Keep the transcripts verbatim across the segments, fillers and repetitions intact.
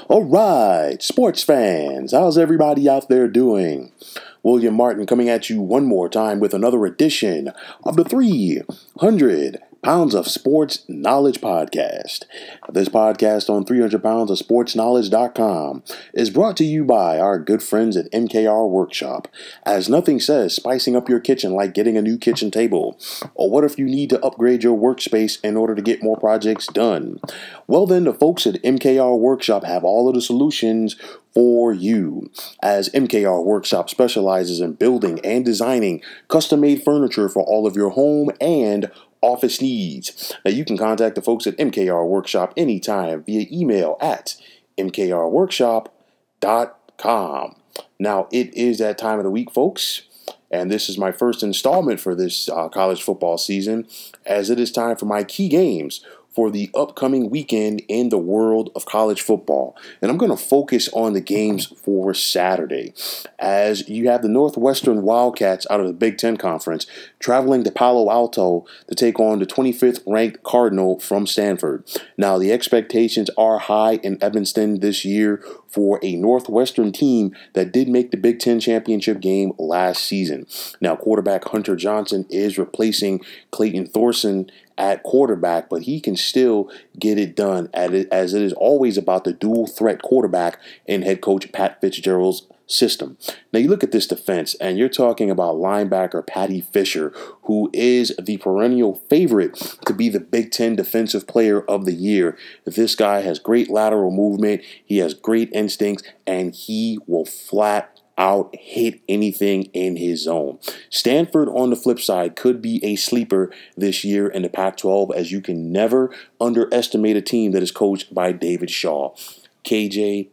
All right, sports fans, how's everybody out there doing? William Martin coming at you one more time with another edition of the three hundred Pounds of Sports Knowledge Podcast. This podcast on three hundred pounds of sports knowledge dot com is brought to you by our good friends at M K R Workshop, as nothing says spicing up your kitchen like getting a new kitchen table. Or what if you need to upgrade your workspace in order to get more projects done? Well then, the folks at M K R Workshop have all of the solutions for you, as M K R Workshop specializes in building and designing custom-made furniture for all of your home and office needs. Now you can contact the folks at M K R Workshop anytime via email at m k r workshop dot com. Now it is that time of the week, folks, and this is my first installment for this uh, college football season, as it is time for my key games for the upcoming weekend in the world of college football. And I'm going to focus on the games for Saturday, as you have the Northwestern Wildcats out of the Big Ten Conference traveling to Palo Alto to take on the twenty-fifth ranked Cardinal from Stanford. Now, the expectations are high in Evanston this year for a Northwestern team that did make the Big Ten championship game last season. Now, quarterback Hunter Johnson is replacing Clayton Thorson at quarterback, but he can still get it done, as it is always about the dual threat quarterback in head coach Pat Fitzgerald's system. Now you look at this defense and you're talking about linebacker Patty Fisher, who is the perennial favorite to be the Big Ten Defensive Player of the Year. This guy has great lateral movement, he has great instincts, and he will flat out hit anything in his zone. Stanford, on the flip side, could be a sleeper this year in the Pac twelve, as you can never underestimate a team that is coached by David Shaw. K J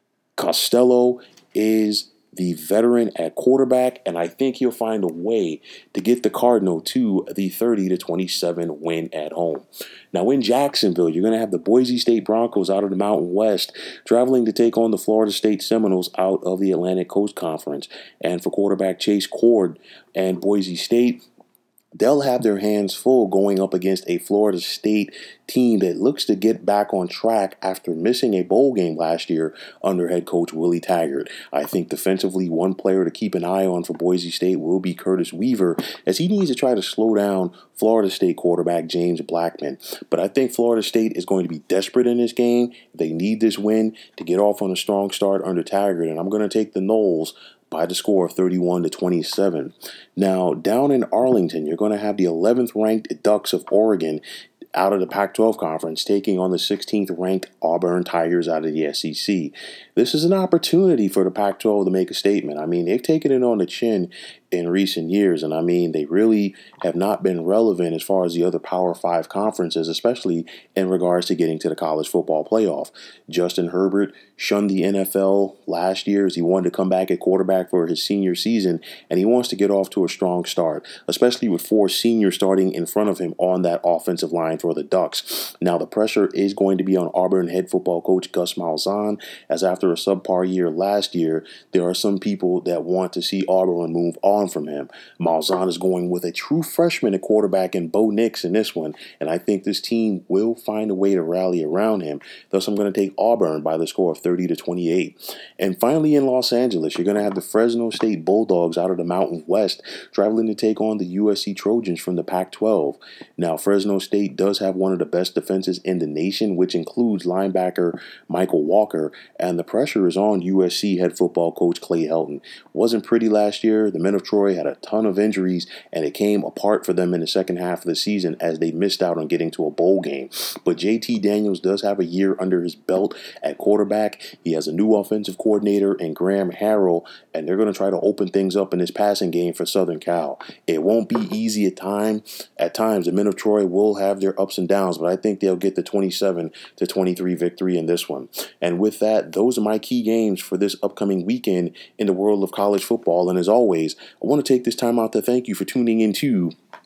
Costello is the veteran at quarterback, and I think he'll find a way to get the Cardinal to the thirty to twenty-seven win at home. Now in Jacksonville, you're going to have the Boise State Broncos out of the Mountain West traveling to take on the Florida State Seminoles out of the Atlantic Coast Conference. And for quarterback Chase Cord and Boise State, they'll have their hands full going up against a Florida State team that looks to get back on track after missing a bowl game last year under head coach Willie Taggart. I think defensively, one player to keep an eye on for Boise State will be Curtis Weaver, as he needs to try to slow down Florida State quarterback James Blackman. But I think Florida State is going to be desperate in this game. They need this win to get off on a strong start under Taggart, and I'm going to take the Noles by the score of thirty-one to twenty-seven. Now, down in Arlington, you're going to have the eleventh ranked Ducks of Oregon out of the Pac twelve Conference taking on the sixteenth ranked Auburn Tigers out of the S E C. This is an opportunity for the Pac twelve to make a statement. I mean, they've taken it on the chin in recent years, and I mean, they really have not been relevant as far as the other Power Five conferences, especially in regards to getting to the college football playoff. Justin Herbert shunned the N F L last year as he wanted to come back at quarterback for his senior season, and he wants to get off to a strong start, especially with four seniors starting in front of him on that offensive line for the Ducks. Now, the pressure is going to be on Auburn head football coach Gus Malzahn, as after a subpar year last year, there are some people that want to see Auburn move on from him. Malzahn is going with a true freshman at quarterback in Bo Nix in this one, and I think this team will find a way to rally around him. Thus, I'm going to take Auburn by the score of thirty to twenty-eight. And finally, in Los Angeles, you're going to have the Fresno State Bulldogs out of the Mountain West traveling to take on the U S C Trojans from the Pac twelve. Now, Fresno State does have one of the best defenses in the nation, which includes linebacker Michael Walker, and the pressure is on U S C head football coach Clay Helton. Wasn't pretty last year. The men of Troy had a ton of injuries, and it came apart for them in the second half of the season as they missed out on getting to a bowl game. But J T Daniels does have a year under his belt at quarterback. He has a new offensive coordinator in Graham Harrell, and they're going to try to open things up in this passing game for Southern Cal. It won't be easy at times. At times, the men of Troy will have their ups and downs, but I think they'll get the twenty-seven to twenty-three victory in this one. And with that, those are my key games for this upcoming weekend in the world of college football. And as always, I want to take this time out to thank you for tuning into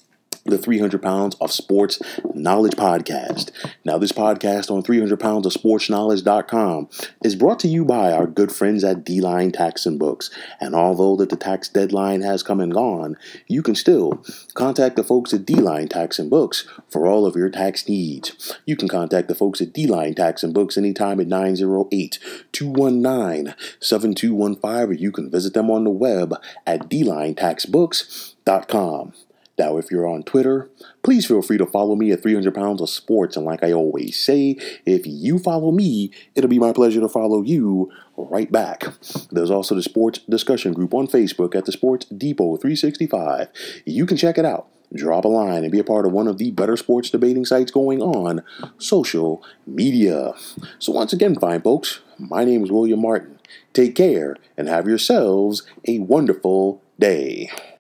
the three hundred pounds of Sports Knowledge podcast. Now, this podcast on three hundred pounds of sports knowledge dot com is brought to you by our good friends at D-Line Tax and Books. And although that the tax deadline has come and gone, you can still contact the folks at D-Line Tax and Books for all of your tax needs. You can contact the folks at D-Line Tax and Books anytime at nine oh eight, two one nine, seven two one five, or you can visit them on the web at d line tax books dot com. Now, if you're on Twitter, please feel free to follow me at three hundred pounds of sports. And like I always say, if you follow me, it'll be my pleasure to follow you right back. There's also the sports discussion group on Facebook at the Sports Depot three sixty-five. You can check it out. Drop a line and be a part of one of the better sports debating sites going on social media. So once again, fine folks, my name is William Martin. Take care and have yourselves a wonderful day.